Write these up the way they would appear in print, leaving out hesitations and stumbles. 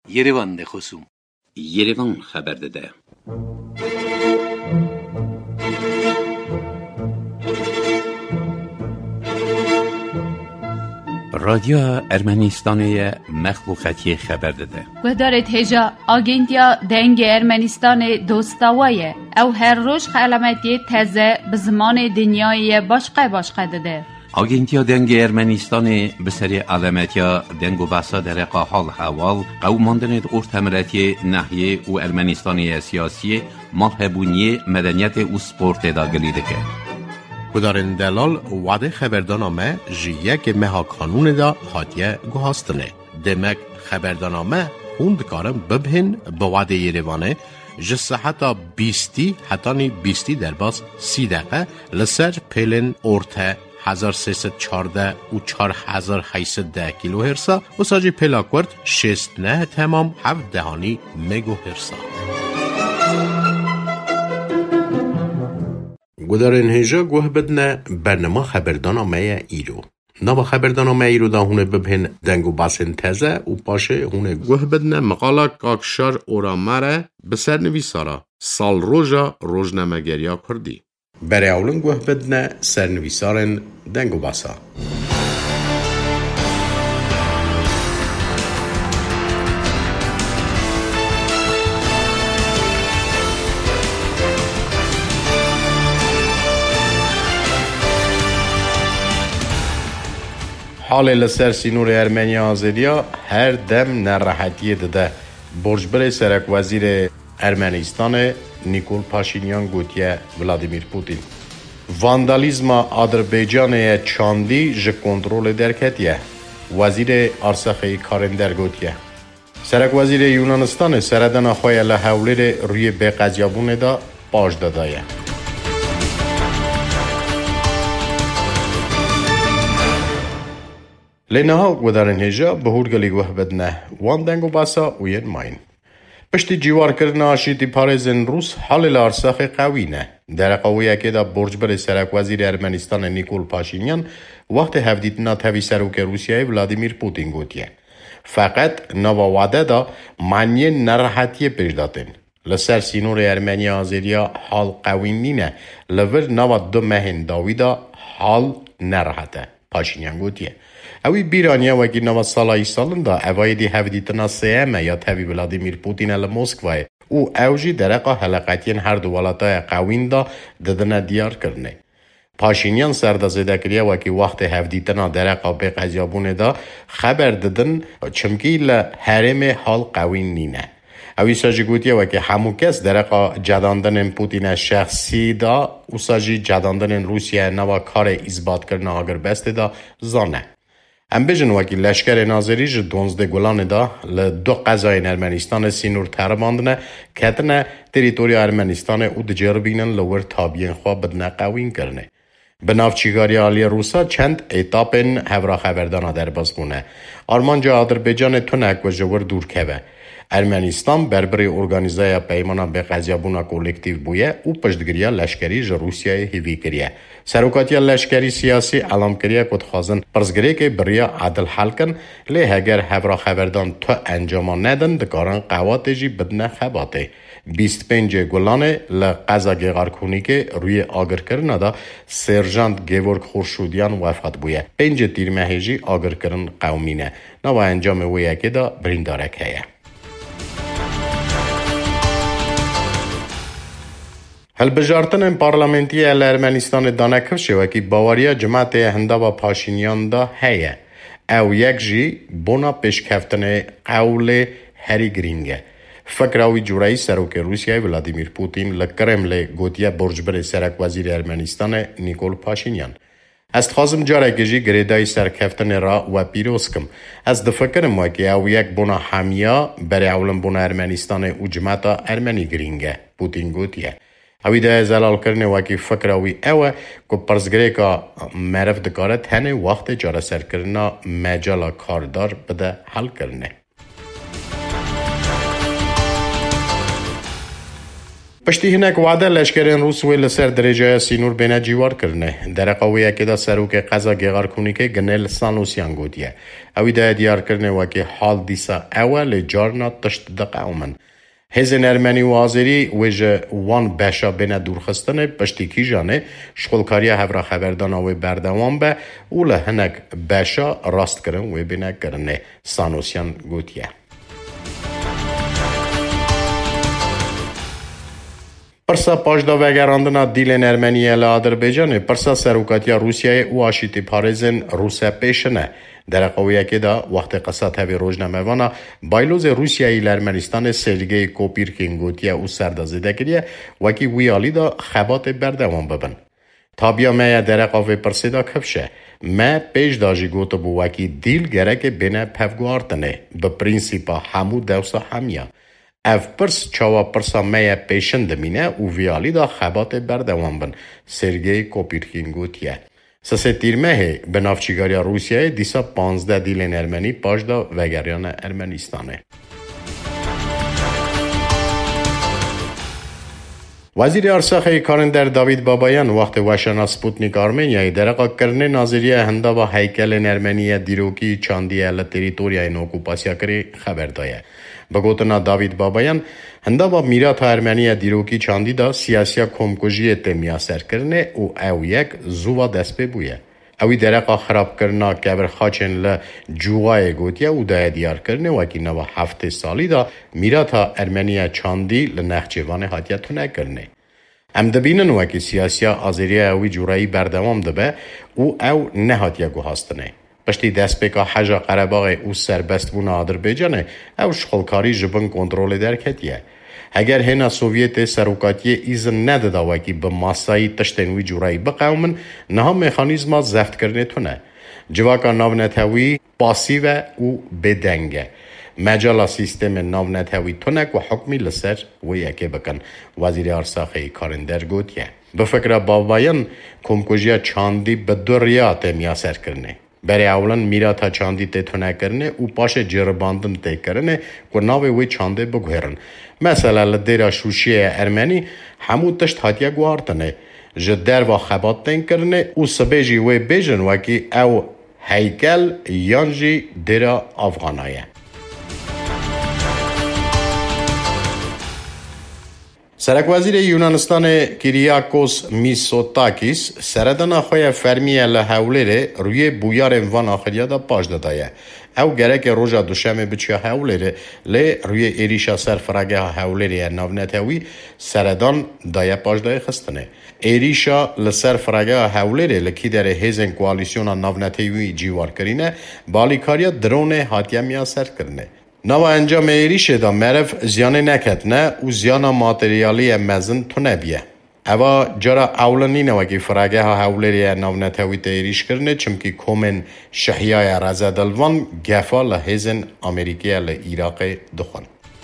Yerevan de خصوم Yerevan خبر داده. رادیو ارمنستان مخلوقاتی خبر داده. گذارت هجا آگنتیا دنگ ارمنستان دوستاویه او هر روز علامتی تازه به زمان دنیای باشقه داده. آگنتیا دنگ ارمنستان به سری علامتیا دنگ و بحثا در حال حوال قوماندن ارتمراتی ناحیه و ارمنستان سیاسی مرحبونی مدنیت و سپورت داگلیده که گدارن دلال وعده خبردانامه جیه که مها قانون دا هاتیه گوهاستنه. دمک خبردانامه خوند کارم ببهن به وعده یروانه جسه حتی 20 در باز 30 دقیقه لسر پیلن ارته 1314 و 4810 کیلو هرسا و ساجی پلاکورد 69 تمام 7 دهانی مگو هرسا. گذارن هجا گوه بدنه برنامه خبردانامه ایرو. نوا خبردانامه ایرو دا هونه ببهن دنگو باسن تزه و پاشه هونه گوه بدنه مقالا کاکشار اورامره بسر نویسارا سال روژا روژنمگریا کردی. برای اولن گوه بدنه سرنویسارن دنگو باسا. حال لسر سینور ارمنیا آزادیا هر دم نراحتی داده. برجبر سرک وزیر ارمنستان نیکول پاشینیان گوتیه ولادیمیر پوتین. واندالیزم آذربایجان چاندی ج کنترل درکتیه. وزیر ارسخی کارندر گوتیه. سرک وزیر یونانستان سردن خواه لحولیر روی به قضیابون دا باش دادایه. لینها گذارن هجا به هرگلی گوه بدنه وان دنگو باسا و ین ماین. پشتی جیوار کردن آشیتی پارزن روس حال لارساخ قوینه. در قویه که دا برج بر سرک وزیر ارمنستان نیکول پاشینیان وقت هفدیتنا تاوی سروک روسیای ولادیمیر پوتین گوتیه. فقط نوا وعده دا معنی نراحتی پیش دادن. لسر سینور ارمنیا آزادیا حال قوین نینه. لور نوا دو مهن داویدا حال نراحته. پاشینیان گوتیه. اوی بیرانیا وکی نوا سالای سالن دا اوایدی هفدیتنا سیمه یا تاوی ولادیمیر پوتین ال موسکوای او اوجی درقا حلقاتین هر دو ولاتای قوین دا ددن دیار کرنه. پاشینیان سردازده کریا وکی وقت هفدیتنا درقا به قضیابونه دا خبر ددن چمکی لحرم حال قوین نینه. اوی ساجی گوتیه وکی همو کس درقا جداندن پوتین شخصی دا او ساجی جداندن روسیه نوا کار اثبات کرنه آگر بسته دا زانه. ام بجن وکی لشکر ناظری ج 12 گلان دا لدو قضای ارمنستان سینور ترباندنه کتنه تریتوریا ارمنستان او دجربینن لور تابین خواه بدنه قوین کرنه. بنافچیگاری آلی روسا چند ایتاپن هفرا خبردانا در باز بونه. آرمانجا آذربایجان تونک و جور دور که ارمنستان بربری ارگانیزای پیمانا به قضیابونا کولکتیو بویه او پشتگیریا لشکری ج روسیای هیوی کریه. سروکاتیا لشکری سیاسی علام کریه کد خوازن پرزگری که بریا عدل حل کن لی هگر هفرا خبردان تو انجاما ندن دکاران قواته جی بدنه خباته. 25 گلانه لقضا گیغار کنی که روی آگر کرنه دا سرجانت گیورک خورشودیان وفات بویه. 5 تیر مهیجی آگر کرن قومینه. نوا انجام ویه که دا بریندارک هیه. هل بجارتن پارلمنتی ال ارمنستان دانکوشه وکی باوریا جماعت هندا و پاشینیان دا هیه. او یک جی بونا پیشکفتن قول هری گرینگه. فکر اوی جورایی سروک روسیای ولادیمیر پوتین لکرمل گوتیا برجبر سرک وزیر ارمنستان نیکول پاشینیان. است خازم جاره جی گریدای سرکفتن را و پیروسکم. از دفکرم وکی او یک بونا همیا برای اولم بونا ارمنستان او جماعت ارمنی گرینگه. پوتین گوتیه. اوی ده زلال کرنه وکی فکر اوی اوه که پرزگره که معرف دکاره تنه وقت جاره سر کرنه مجالا کاردار بده حل کرنه. پشتی هنک وعده لشکرین روس وی لسر درجه سینور بینه جیوار کرنه. در قویه که دا سروک قضا گیغار کنی که گنل سانوسیان گوتیه. اوی دا دیار کرنه وکی حال دیسا اول جارنا تشت دقاومن. هزین ارمنی و آزری ویج وان بشا بینه دورخستنه پشتی کی جانه شخولکاری هفرا خبردان وی بردوان به اوله هنک بشا راست کرن وی بینه کرنه سانوسیان گوتیه. پرسا پاشدا وگراندنا دیلن ارمنیه لآذربایجان پرسا سروکاتیا روسیای و آشیتی پارزن روسه پیشنه. در قویه که دا وقت قصد هوی روزنامه وانا بایلوز روسیایی لارمنستان سرگی کوپیرکین گوتیه او سردازیده کریه وکی ویالی دا خبات بردوان ببن. تابیا میا در قوی پرسیدا کفشه. ما پیش داجی گوتو بو وکی دیل گرک بینه پفگوارتنه به پرینسیپا همو دوسا همیا. اف پرس چاوا پرسا میا پیشن دمینه او ویالی دا خبات بردوان بن. سرگی کوپیرکین گوتیه. سه تیرمه به نافچیگاریا روسیه دیسا 15 دیلن ارمنی پاشدا وگریان ارمنستانه. وزیر ارساخ کارندر داوید بابایان وقت وشنا سپوتنیک آرمنیای درقا کرنه ناظریه هندا و هیکل ارمنیه دیروکی چاندیه لتریتوریای نوکوپاسیا کری خبر دایه. بگوتنا داوید بابایان هندا و میرات ارمنیه دیروکی چاندی دا سیاسیا کمکوژی تمیا سر کرنه او یک زووا دست ببویه. اوی درقا خراب کرنا کبر خاچن لجوغای گوتیه او دا دیار کرنه وکی نو 7 سالی دا میرات ارمنیه چاندی لنخچوان حاتیه تونه کرنه. ام دبینن وکی سیاسیا آزریه اوی جورایی بردوام دبه او نهاتیه گوهاستنه. پشتی دست بکا حجا قرباغ او سربست بونه آذربایجانه او شخلکاری جبن کنترول درکتیه. اگر هنا سوویت سروکاتی ایزن نداده وکی به ماسایی تشتنوی جورایی بقومن نها مکانیزما زفت کرنه تونه. جواکا ناونتوی پاسیو او بدنگه. مجالا سیستم ناونتوی تونک و حکمی لسر و یکی بکن. وزیر ارساخی کارندر گوتیه. بفکر بابایان کمکوژیا چاندی به دوریات میاسر کرنه. برای اولان میراتا چاندی تونه کرنه و پاش جرباندن تی کرنه که ناوی وی چانده بگوهرن. مثلا لدیرا شوشیه ارمنی همو تشت هاتیه گوارتنه. جدر و خبات تین کرنه و سبیجی وی بیجن وکی او هیکل یانجی دیرا افغانایه. سرک وزیر یونانستان کیریاکوس میسوتاکیس سردنا خوی فرمیه لحوله روی بویار وان آخریا دا پاش دادایه. او گرک روژا دوشمه بچیا حوله لی روی ایریشا سرفرگه حوله ناونتوی سردان دایه پاش دای خستنه. ایریشا لسرفرگه حوله لکی در هیزن کوالیسیون ناونتوی جیوار کرینه بالیکاریا درونه حاتیه میا سر کرنه. نو انجام ایریشه دا مرف زیانه نکت نه و زیانا ماتریالی مزن تونه بیه. اوا جرا اولانی نوکی فراگه ها حولری ناونتوی ایریش کرنه چمکی کومن شحیای رزدلوان گفا لحیزن امریکیه لعراق دخون.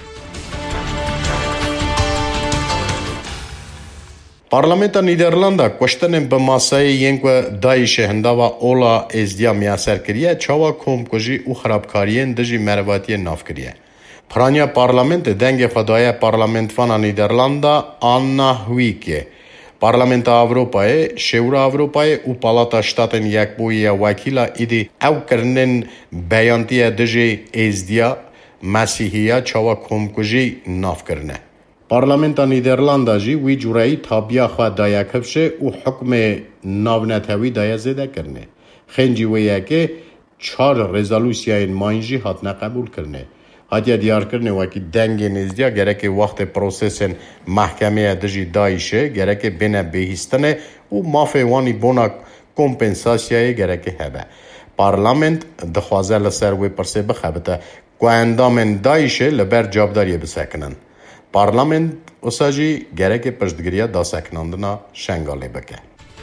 پارلمنت نیدرلندا کشتن به ماسای ینگ دایش هندا و اولا ازدیا میاسر کریه چاوا کمکوژی او خرابکارین دجی مرواتی ناف کریه. پرانیا پارلمنت دنگ خدای پارلمنت فانا نیدرلندا آنا هویکه. پارلمنت اروپای، شورا اروپای و پالاتا شتاتن یک بوی وکیلا ایدی او کرنن بیانتی دجی ازدیا مسیحیه چاوا کمکوژی ناف کرنه. پارلمنت نیدرلندا جی وی جورایی تابیا خواه دایا کفشه و حکم ناونتوی دایا زده کرنه. خنجی ویه که 4 رزالوسیای ماینجی هاتنا قبول کرنه. هاتیا دیار کرنه وکی دنگ نزدیا گره که وقت پروسسن محکمه دجی دایشه گره که بینه بهیستنه و مافه وانی بونا کمپنساسیای گره که هبه. پارلمنت دخوازه لسر وی پرسه بخبته که اندامن دایشه لبر جابداری بسکنن. پارلمنت اساجی گرک پشتگیری دا سکناندنا شنگاله بکه.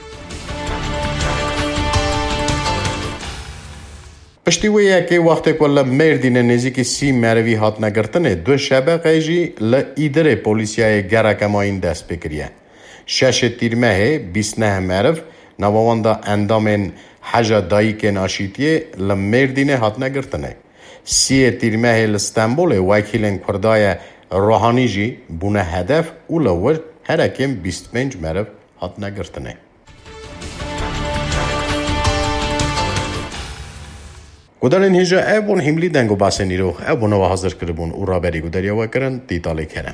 پشتیویه که وقت کل مردین نزیک 30 مروی هات نگرتنه 2 شبه قیجی لئیدر پولیسیای گرکماین دست بکریه. 6 تیرمه 29 مرو نوانده اندامن حجا دایی که ناشیتیه لمردین هات نگرتنه. 30 تیرمه لستنبول وکیلن کردای روحانی جی بونه هدف اولور هر اکیم 25 مرب هات نگرتنه. گودارن هیجا ابون هملی دنگو باسنی رو ابون و حاضر کربون او را بری گوداریا و کرن دیتالی کنن.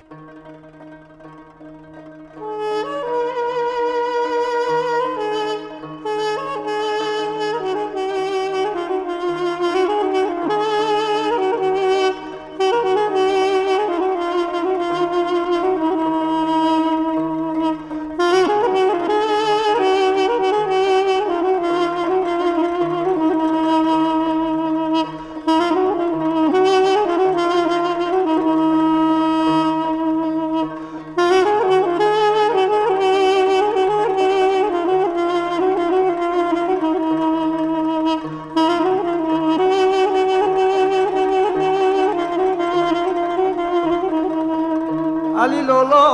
علی لولا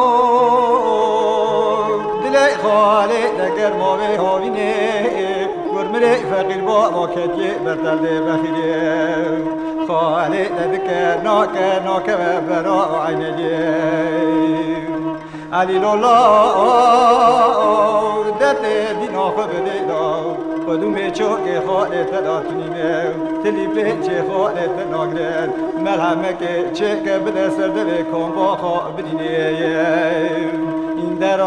دلی خاله دگر ما به هاوینه گرمره فقیر با کتی برتل بخیره خاله دکر ناکه برا عینه علی لولا دت دینا خبره دا قدوم چوک خاله تداتنینه تلی پیچه خاله تناگرد ملهمه که چه که بده سرده کن با خواه بدینه این در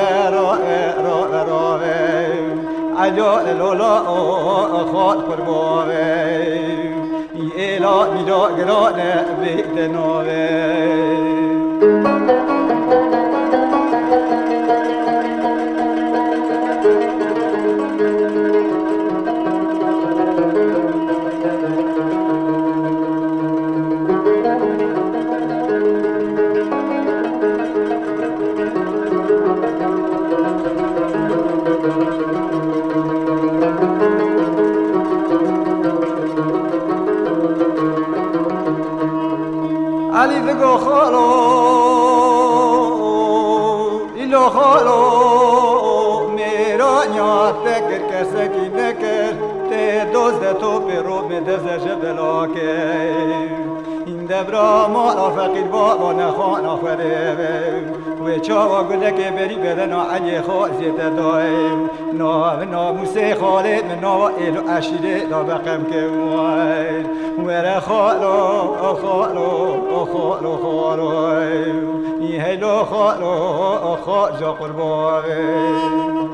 را عجا لولا خواه قربانه این ایلا میرا گرانه بیدنانه علی دگو خالو ایلو خالو میرانیا تکر کسکی نکر ته دوزد تو پیرو بدز جبلا که این دبرا ما فقیر بابا نخان آخره و چاوا گله که بری بدنا علی خالزیت دایم نا موسی خالد من نا ایلو عشیره دا بقم که وای وره خالو این هیلو خالو جا قربان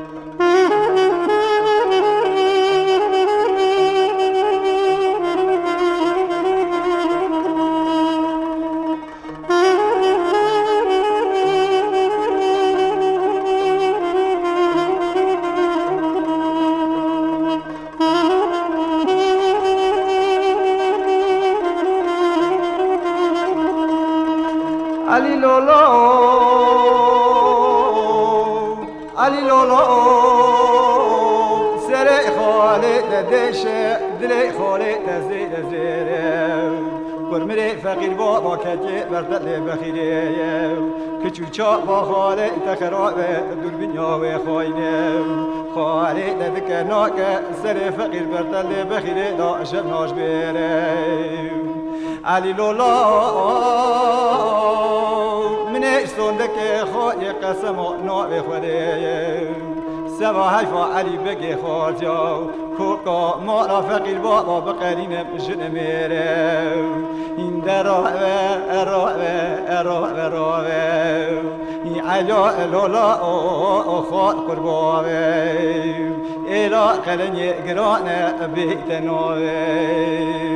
علی لولا سر خاله دشه دل خاله زیره برمره فقیر با کتی برتل بخیره کچو چا با خاله تخراب دوربینیا و خاینه خاله دکنا که سر فقیر برتل بخیره داشب ناش بیره علی لولا من سندك خوي قسم نوع خدي سبا حيفا علي بقي خارجا كوكا ما فقير بابا بقرين بجن ميري إن راوي عجا لولا خال قرباوي إلا قلني قرانا بيتناوي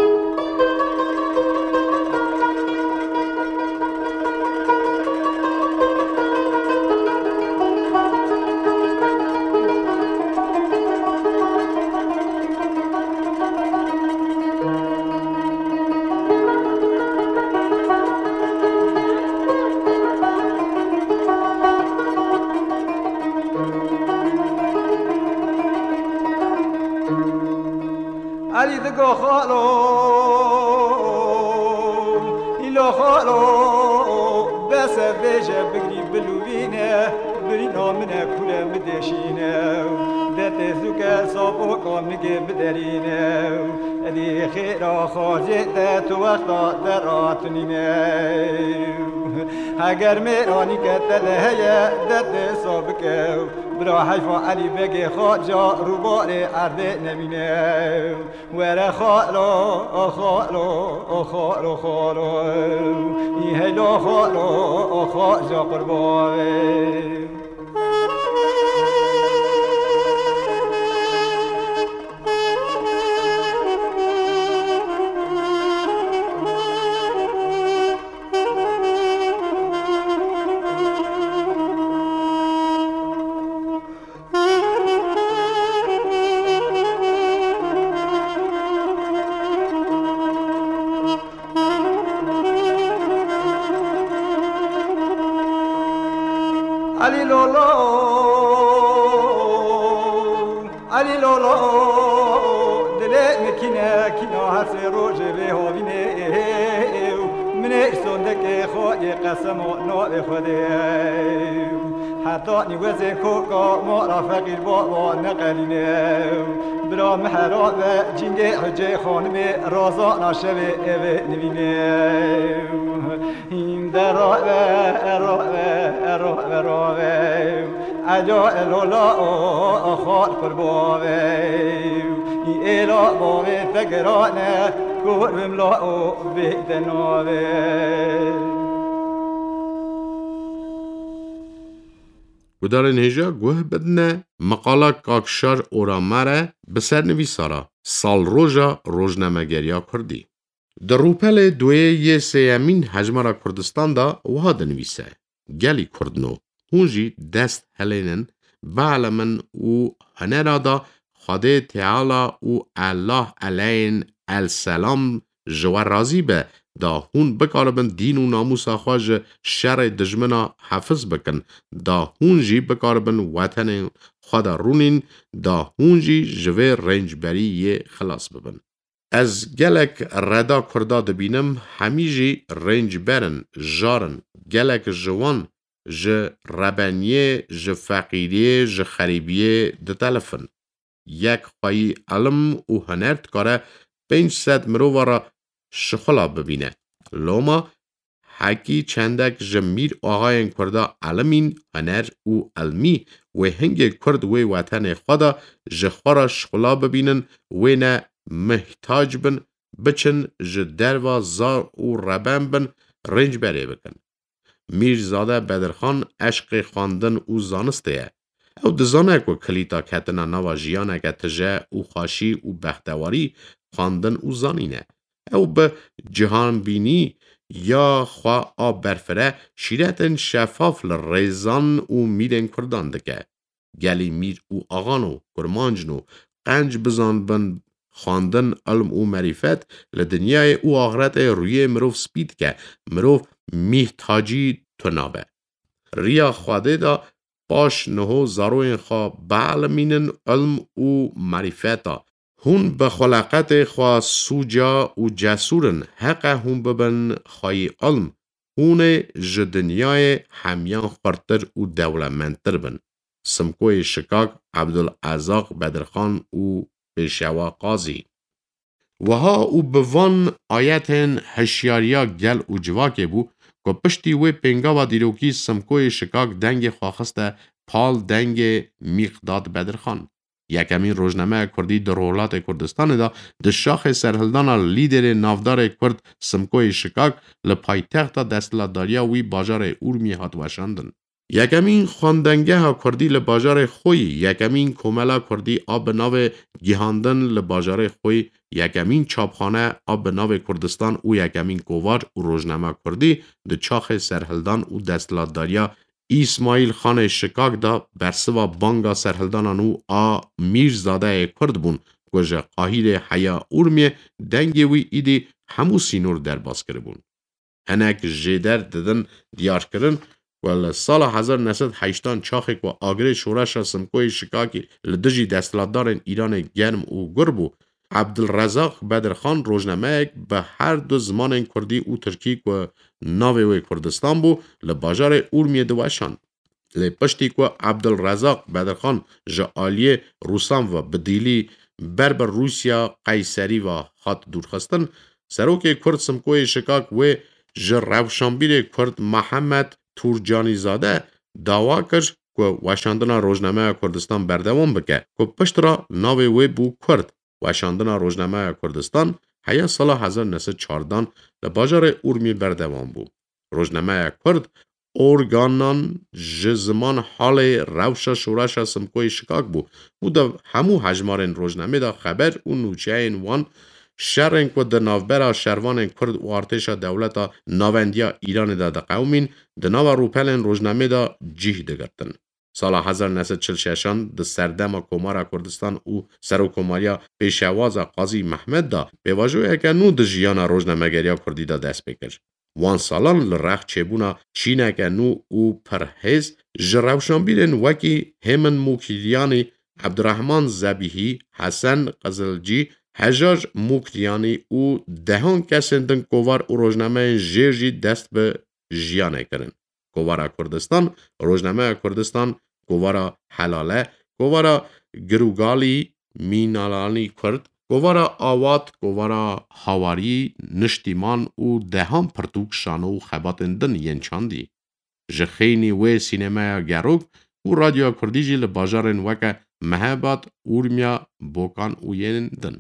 علی دگو خالو ایلو خالو بس بیجه بگری بلوینه بری نامنه کوله مدشینه دت زوکه صابو کامگه بدرینه دی خیرا خواجه تو وقتا درات نینه اگر میرانی که تلهیه دد سابقه برا حیفا علی بگه خواجا رو بار عرده نمینه وره خالو خالو خالو خالو ای هیلو خالو خواجا قربانه علی لولو علی لولو دل مکینه کینا هست روز به هاوینه من سندک خواهی قسم و نال خوده حتی نیوز کوکا ما را فقیر بابا نقلینه برا محراب جنگ حجه خانم رازانا شوه اوه نوینه این در راه اجا الولا خال قرباوه این ایلا باوه تگرانه گرم لا بیت ناوه گدارن هجا گوه بدنه مقاله کاکشار اورامره بسر نویسارا سال روژا روژنمگریا کردی. در روپل دوی یه سیامین حجمارا کردستان دا وها دنویسه. گلی کردنو هونجی دست هلینن بعلمن و هنرا دا خاده تعالی و الله علین السلام جوار رازی به دا هون بکاربن دین و ناموس خواج شر دجمنا حفظ بکن دا هون جی بکاربن وطن خدا رونین دا هون جی جوه رنجبری یه خلاص ببن. از گلک ردا کردا دبینم همی جی رنجبرن جارن گلک جوان ج ربنیه ج فقیریه ج خریبیه ده تلفن. یک خواهی علم و هنرد کاره 500 مروارا شخلا ببینه. لوما حکی چندک جمیر آقاین کرده علمین هنر و علمی و هنگ کرد و وطن خدا جخورا شخلا ببینن و نه محتاج بن بچن جدروا زار و ربن بن رنج بره بکن. میرزاده بدرخان عشق خواندن و زانسته او دزانه که کلیتا کتنا نوا جیانه که تجه و خاشی و بختواری خواندن و زانینه. او به جهان بینی یا خواه آب برفره شیرتن شفاف لرزان و میرن کردان دکه. گلی میر و آغانو کرمانجنو قنج بزان بن خواندن علم و معرفت لدنیای او آخرت روی مروف سپید که مروف محتاجی تنابه. ریا خواده دا باش نهو زاروین خواه بعلمینن علم و معرفتا هون به خلقت خواه سوجا و جسورن حق هون ببن خواهی علم هون جدنیای همیان خورتر و دولمندتر بن. سمکوی شکاک عبدالعزاق بدرخان و پیشوا قاضی وها او بوان آیتن هشیاریا گل و جواکه بو که پشتی وی پنگا و دیروکی سمکوی شکاک دنگ خواخسته پال دنگ میقداد بدرخان. یکمین روزنامه کردی در ولایت کردستان دا د شاخ سرهلدان لیدر نافدار کرد سمکوی شکاک لپایتخت دستلاتداریا وی باجار اورمی هات وشاندن. یکمین خواندنگه ها کردی لباجار خوی، یکمین کوملا کردی آب ناو گیهاندن لباجار خوی، یکمین چاپخانه آب ناو کردستان و یکمین کووار و روزنامه کردی د چاخ سرهلدان و دستلاتداریا اسماعیل خان شکاک دا برسوا بانگا سرهلدانانو میرزاده کرد بون گوژه قاهیر حیا اورمی دنگی وی ایدی همو سینور در باز کرد بون. هنک جیدر ددن دیار کرن و سال 1980 چاخک و آگره شورش سمکوی شکاکی لدجی دستلاتدارن ایران گرم و گربو عبدالرزاق بدرخان روزنامه به هر دو زمان کردی و ترکی و ناوی کردستان بو لباجار اورمی دوشان. لپشتی که عبدالرزاق بدرخان جعالی روسان و بدیلی بر روسیا قیصری و خط دورخستن سروک کرد سمکوی شکاک و جروشنبیر کرد محمد تورجانی زاده داوا کرد که وشاندن روزنامه کردستان بردوام بکه که پشت را ناوی وی بو کرد. وشاندن روزنامه کردستان هیا سال 1914 لباجار اورمی بردوام بو. روزنامه کرد ارگانان جزمان حال روشا شورشا سمکوی شکاک بو و دا همو حجمارن روزنامه دا خبر و نوچه این وان شرن که دا نافبرا شروان کرد و ارتشا دولتا ناوندیا ایران دا دا قومین دا ناو روپلن روزنامه دا جیه دگرتن. سال 1946 دا سردم کمار کردستان و سروکماریا پیشواز قاضی محمد دا به واجوه که نو دا جیان روزنامه گریا کردی دا دست بکر. وان سالان لرخ چبونا چینه که نو او پرهز جروشنبیرن وکی همن موکیلیانی عبدالرحمن زبیهی حسن قزلجی حجاج موکیلیانی او دهان کسندن کوار او روزنامه جیرجی دست به جیانه کرن. کوارا کردستان، روزنامه کردستان، کوارا حلاله، کوارا گروگالی مینالانی کرد، کوارا آوات، کوارا هاواری، نشتیمان او دهان پرتوک شانو خباتندن ین چاندی. جخینی و سینما گروک و رادیو کردیجی لباجارن وکه مهبات اورمیا بوکان او ین دن.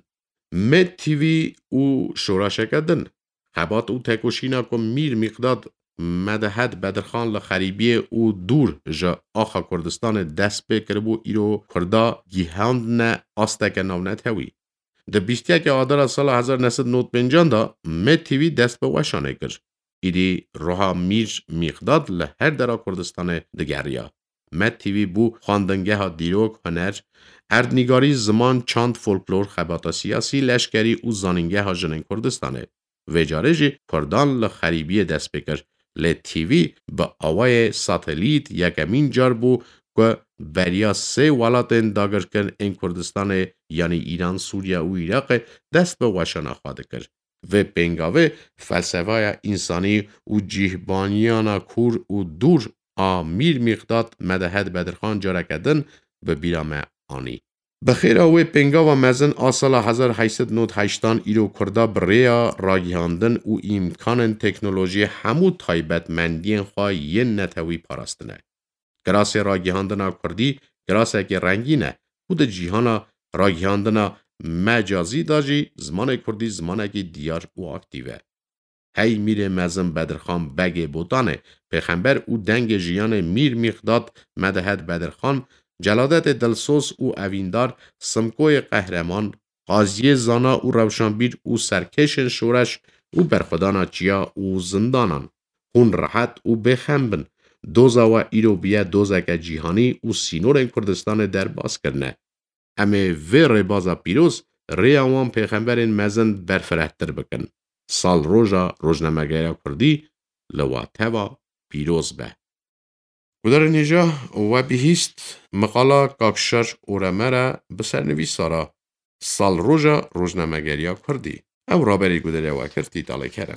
مد تیوی او شوراشکه دن. خبات او تکوشینا که میر مقداد مدهد بدرخان لخریبیه او دور جا آخا کردستان دست بکربو ایرو کردا گیهاند نه آستک نونت هوی. ده 21 آذر سال 1995 دا مد تیوی دست به وشانه کرد. ایدی روها میر مقداد لهر درا کردستان دگریا. مد تیوی بو خواندنگه ها دیروک هنر، اردنگاری زمان چاند فولکلور خباتا سیاسی لشکری او زاننگه ها جنن کردستانه. وجاره جی کردان لخریبیه دست بکر. لی تیوی با آوای ساتلیت یکمین جار بو که بریا 3 ولاتن داگر کن این کردستان یعنی ایران، سوریا و عراق دست به وشانه خواده کرد. و پنگاوه فلسفه انسانی و جیهبانیانا کور و دور میر مقداد مدهد بدرخان جاره کدن به بیرام آنی. بخیر اوی پنگا و مزن آسال 1898 ایرو کردا بریا راگیاندن و امکان تکنولوژی همو تایبت مندین خواه یه نتوی پاراستنه. گراس راگیاندن کردی گراس اگه رنگینه و ده جیهانا راگیاندن مجازی داجی زمان کردی زمان اگه دیار و اکتیوه. هی میر مزن بدرخان بگه بودانه پیغمبر او دنگ جیان میر مقداد مدهد بدرخان جلادت دلسوز او اویندار سمکوی قهرمان قاضی زانا او روشنبیر او سرکشن شورش او برخدانا چیا او زندانان خون راحت او بخمبن دوزا و ایرو بیا دوزا که جیهانی او سینور کردستان در باز کرنه امه وی ربازا پیروز ریاوان پیغمبرین مزن برفرهتر بکن سال روژا روزنامه‌گر کردی لواتوا پیروز به در اینجا و بهیست مقاله کاکشر اورمره بسرنویس سارا سال روژا روزنامه‌گری کردی او رابری گودره و کردی تاله کرم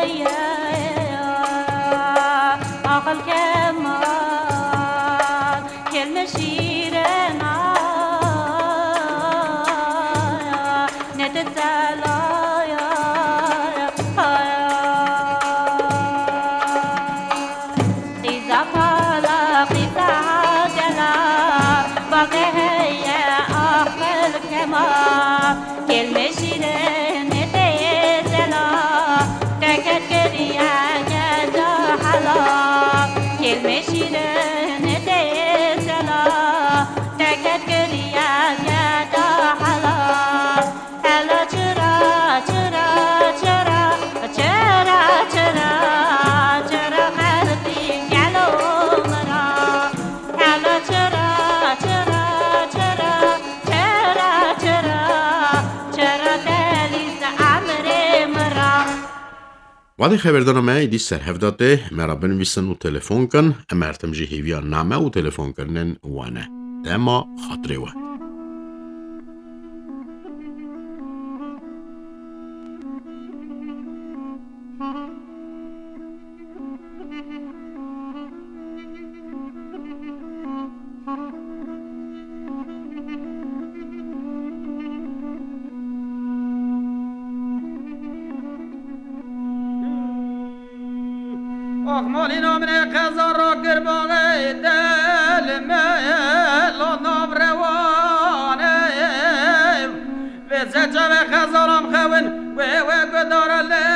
عقل كمان كلمة شيرنا نتتسلى قيزة فلا قيزة عجلة باقي هي عقل كمان كلمة شيرنا نتتسلى تكت كريا جدا حلا كلمة شيرنا نتتسلى تكت كريا جدا حلا هلا چرا چرا چرا چرا چرا چرا قلبي قالو مرا هلا چرا چرا چرا چرا چرا چرا دلیز عمري مرا وادي خبردارنامه ایدی سرهفداده مرا بنویسن و تلفن کن امرتم جهیویا نامه و تلفن کنن وانه دما خاطره و مالينا من خزر قرباغي دل ميلو نبرواني وزجا بخزرم خوين وي قدر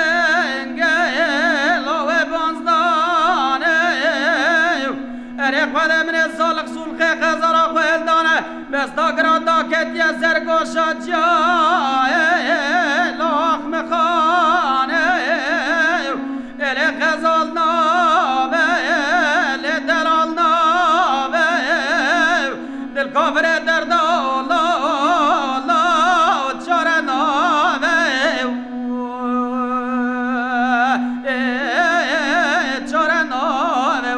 اللنگيلو وبانزداني اريق وده من الزالق سلخي خزر خويل دانه بس داقرا داكت يزر قوشا جاي لو اخم خاني اريق خزالنا کافر درد الله الله چاره نامه چاره نامه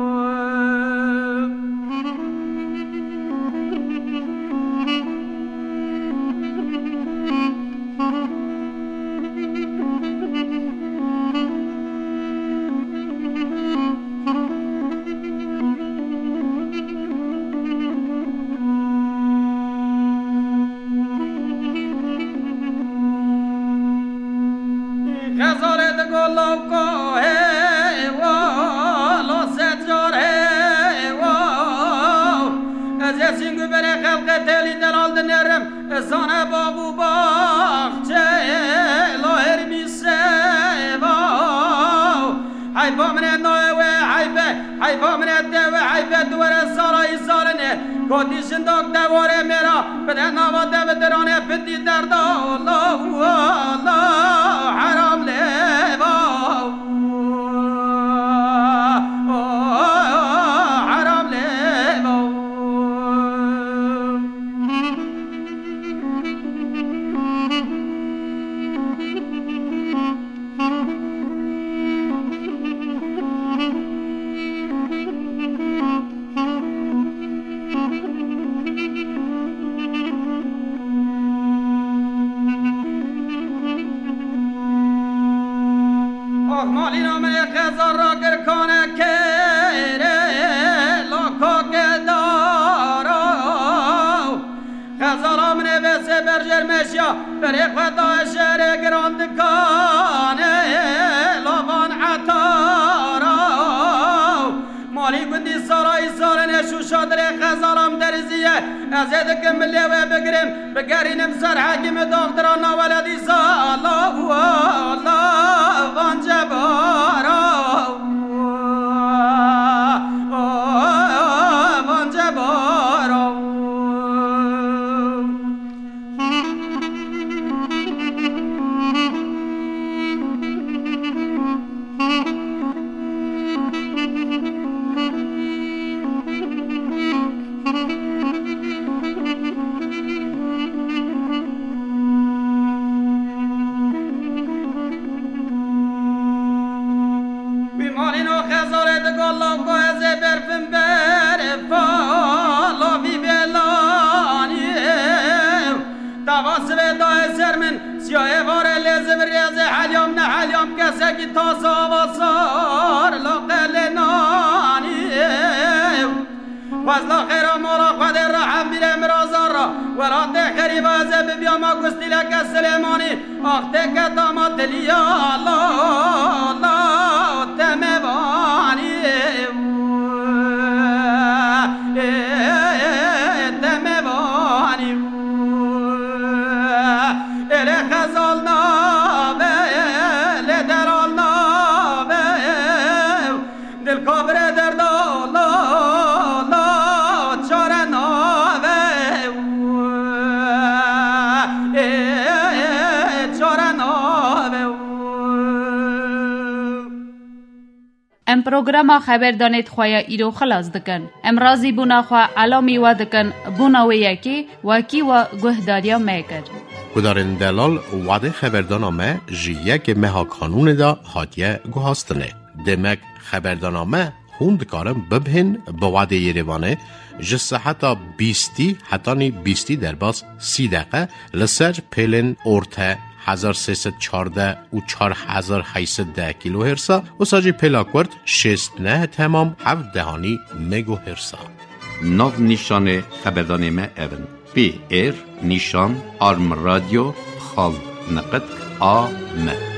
خزارت گلو کو ہے وہ لو سجور ہے وہ از سینگ بر خلق دلی درال دنرم زان بابو باخچه لو هرمی سوا حیفا من نوه حیفا من دوه حیفا دوره سارای سارنه کدی شنداک دواره میرا بده نوا دوه درانه پدی درد الله الله حرام لیوا حرام لیوا مالينا من خزر راقر كونه كيري لوكو قدارو خزر من بس برجر مشيا بريق ودا شهر گراند كانه لوان عطارو مالي قدي سراي سارن شو شادر خزرام درزيه ازيدك ملي وبقرم بقرينم سر حاكم دغدرانا ولدي الله الله وانجبارا وانجبارا مالينو خزارت گلو کوز برفم برفالا بی بلانی تواس به دای سرمن سیاه وار لزم ریاض حلیام نه حلیام کسک کی تازه و سار لقلنانی وزلا خیر مولا خود رحم بیره مرازار را ورات خریب از ببیا ما گستی لک سلیمانی آخته که داما دلیا الله تموانی ام پروگرام خبر دانید خواه ایرو خلاص دکن. ام رازی بونا خواه علامی و دکن بونا و یکی وکی و گهداریا میکر. کدارن دلال وعده خبردانامه جیه که مها کانون دا هاتیه گوهاستنه. دمک خبردانامه خوند کارم ببهن با وعده یریوانه جسه حتی 20 در باز 30 دقیقه لسر پیلن ارته 1314 و 4810 کیلو هرسا و ساجی پلاکورد 69 تمام 7 دهانی مگو هرسا. نو نیشان خبردان ما اون پی ایر نیشان آرم رادیو خال نقد آ م